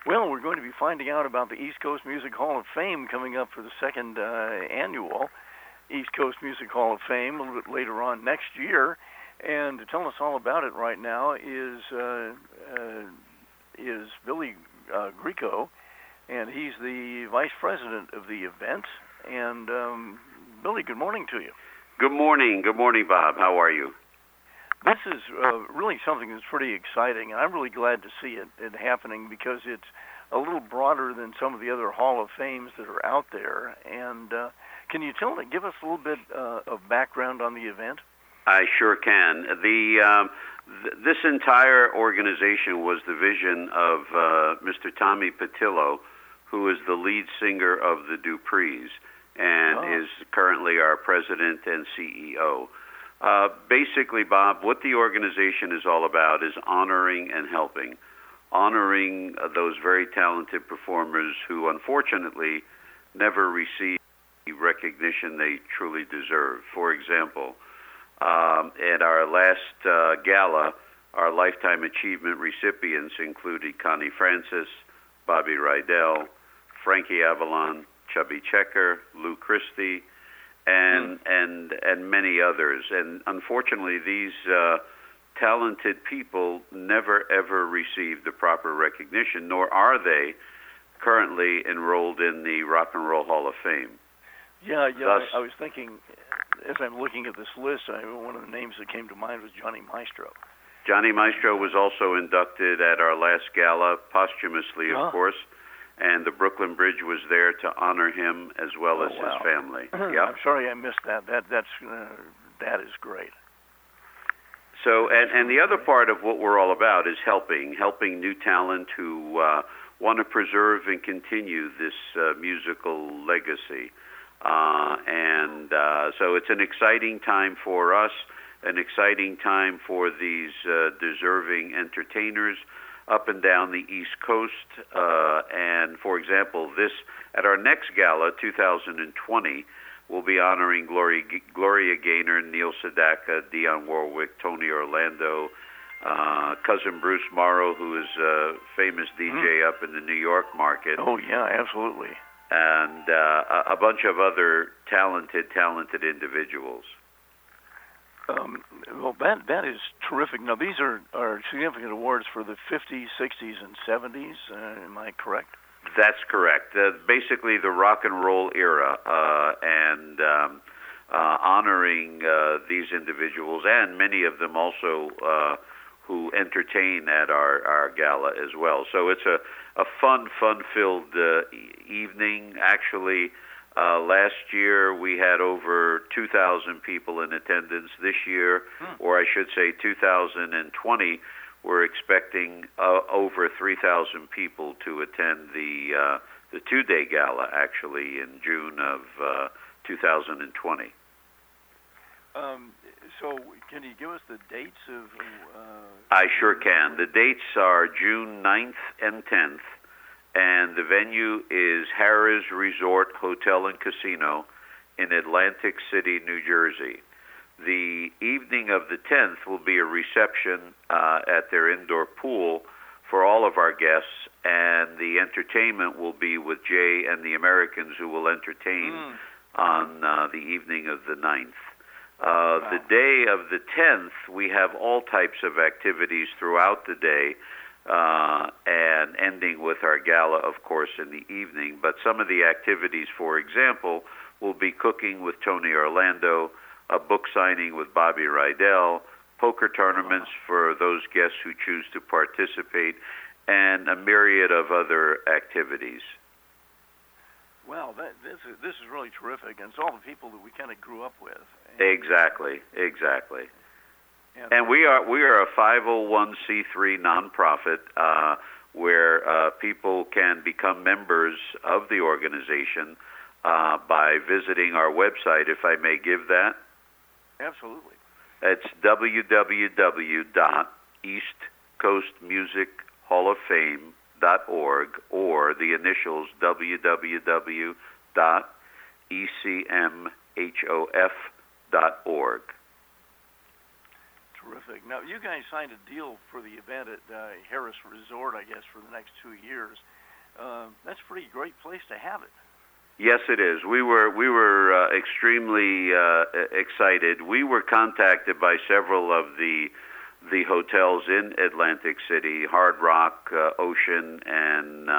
Well, we're going to be finding out about the East Coast Music Hall of Fame coming up for the second annual East Coast Music Hall of Fame a little bit later on next year. And to tell us all about it right now is Billy Grieco, and he's the vice president of the event. And Billy, good morning to you. Good morning, Bob. How are you? This is really something that's pretty exciting, and I'm really glad to see it happening because it's a little broader than some of the other Hall of Fames that are out there. And can you give us a little bit of background on the event? I sure can. This entire organization was the vision of Mr. Tommy Patillo, who is the lead singer of the Duprees and is currently our president and CEO. Basically, Bob, what the organization is all about is honoring and helping. Honoring those very talented performers who unfortunately never receive the recognition they truly deserve. For example, at our last gala, our Lifetime Achievement recipients included Connie Francis, Bobby Rydell, Frankie Avalon, Chubby Checker, Lou Christie, and many others. And unfortunately, these talented people never ever received the proper recognition, nor are they currently enrolled in the Rock and Roll Hall of Fame. Yeah. I was thinking, as I'm looking at this list, one of the names that came to mind was Johnny Maestro. Johnny Maestro was also inducted at our last gala, posthumously, of course. And the Brooklyn Bridge was there to honor him as well as his family. Yep. I'm sorry I missed that. That is great. So, and the other part of what we're all about is helping new talent who want to preserve and continue this musical legacy. So it's an exciting time for us, an exciting time for these deserving entertainers up and down the East Coast. And for example, at our next gala, 2020, we'll be honoring Gloria Gaynor, Neil Sedaka, Dionne Warwick, Tony Orlando, cousin Bruce Morrow, who is a famous DJ up in the New York market. Oh yeah, absolutely. And a bunch of other talented individuals. Well, that is terrific. Now, these are significant awards for the 50s, 60s, and 70s. Am I correct? That's correct. Basically, the rock and roll era, and honoring these individuals, and many of them also who entertain at our gala as well. So it's a fun-filled evening. Actually, last year we had over 2,000 people in attendance. This year, or I should say 2020, we're expecting over 3,000 people to attend the two-day gala, actually, in June of 2020. So can you give us the dates of... I sure can. The dates are June 9th and 10th. And the venue is Harrah's Resort Hotel and Casino in Atlantic City, New Jersey. The evening of the 10th will be a reception at their indoor pool for all of our guests, and the entertainment will be with Jay and the Americans, who will entertain on the evening of the 9th. The day of the 10th, we have all types of activities throughout the day, and ending with our gala, of course, in the evening. But some of the activities, for example, will be cooking with Tony Orlando, a book signing with Bobby Rydell, poker tournaments for those guests who choose to participate, and a myriad of other activities. Well, this is really terrific, and it's all the people that we kind of grew up with. Exactly. And we are a 501c3 nonprofit where people can become members of the organization by visiting our website, if I may give that. Absolutely. It's www.eastcoastmusichofoffame.org, or the initials www.ecmhof.org. Terrific. Now, you guys signed a deal for the event at Harrah's Resort, I guess, for the next 2 years. that's a pretty great place to have it. Yes, it is. We were extremely excited. We were contacted by several of the hotels in Atlantic City, Hard Rock, Ocean, and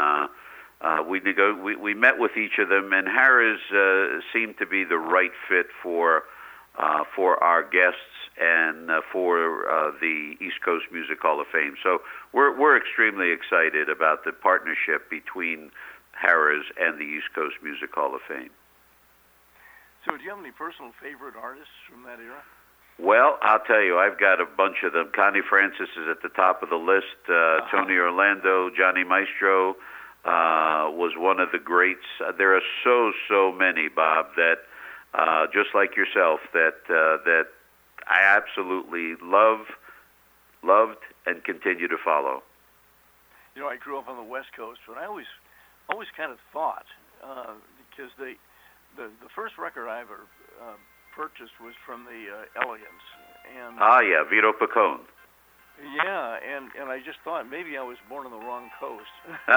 we met with each of them. And Harrah's seemed to be the right fit for our guests and for the East Coast Music Hall of Fame. So we're extremely excited about the partnership between Harrah's and the East Coast Music Hall of Fame. So do you have any personal favorite artists from that era? Well, I'll tell you, I've got a bunch of them. Connie Francis is at the top of the list. Tony Orlando, Johnny Maestro was one of the greats. There are so many, Bob, that just like yourself, that I absolutely loved, and continue to follow. You know, I grew up on the West Coast, but I always kind of thought, because the first record I ever purchased was from the Elegants. And yeah, Vito Picone. Yeah, and I just thought maybe I was born on the wrong coast.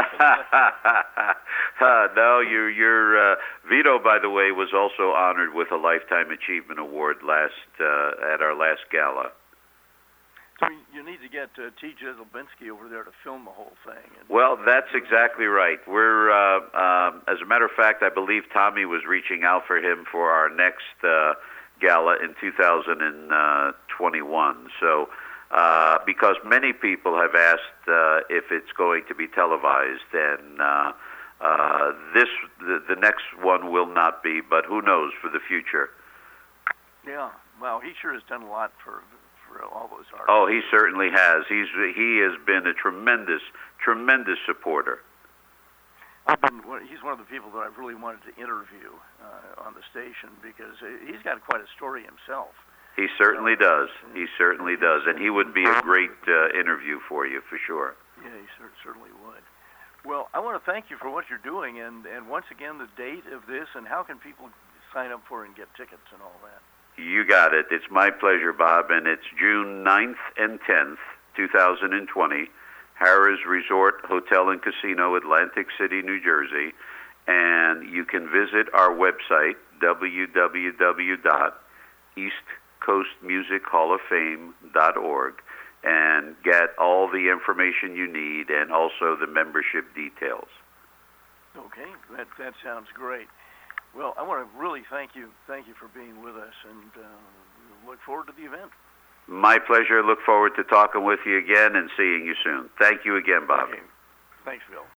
No, you're Vito, by the way, was also honored with a Lifetime Achievement Award at our last gala. So you need to get T.J. Zelbinski over there to film the whole thing. Well, that's exactly right. We're, as a matter of fact, I believe Tommy was reaching out for him for our next gala in 2021. So, because many people have asked if it's going to be televised, and the next one will not be, but who knows for the future. Yeah, well, he sure has done a lot for all those artists. Oh, he certainly has. He has been a tremendous supporter. He's one of the people that I've really wanted to interview on the station, because he's got quite a story himself. He certainly does. He certainly does, and he would be a great interview for you, for sure. Yeah, he certainly would. Well, I want to thank you for what you're doing, and once again, the date of this, and how can people sign up for it and get tickets and all that? You got it. It's my pleasure, Bob, and it's June 9th and 10th, 2020, Harrah's Resort Hotel and Casino, Atlantic City, New Jersey, and you can visit our website, www.eastcoastmusichall-of-fame.org, and get all the information you need and also the membership details. Okay, that sounds great. Well, I want to really thank you for being with us, and look forward to the event. My pleasure. Look forward to talking with you again and seeing you soon. Thank you again, Bob. Okay. Thanks, Bill.